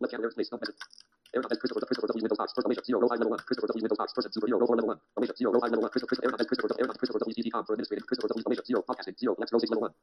Left channel error. Place. No message. Error message. Christopher W. Windows box. First automation. 0 row high level 1. Christopher W. Windows box. Person superhero row 4 level 1. Automation. 0 row high level 1. Christopher error message. Christopher W. CT.com for administrative. Christopher W. Automation. 0. Podcasting. 0. Next row 6 level 1.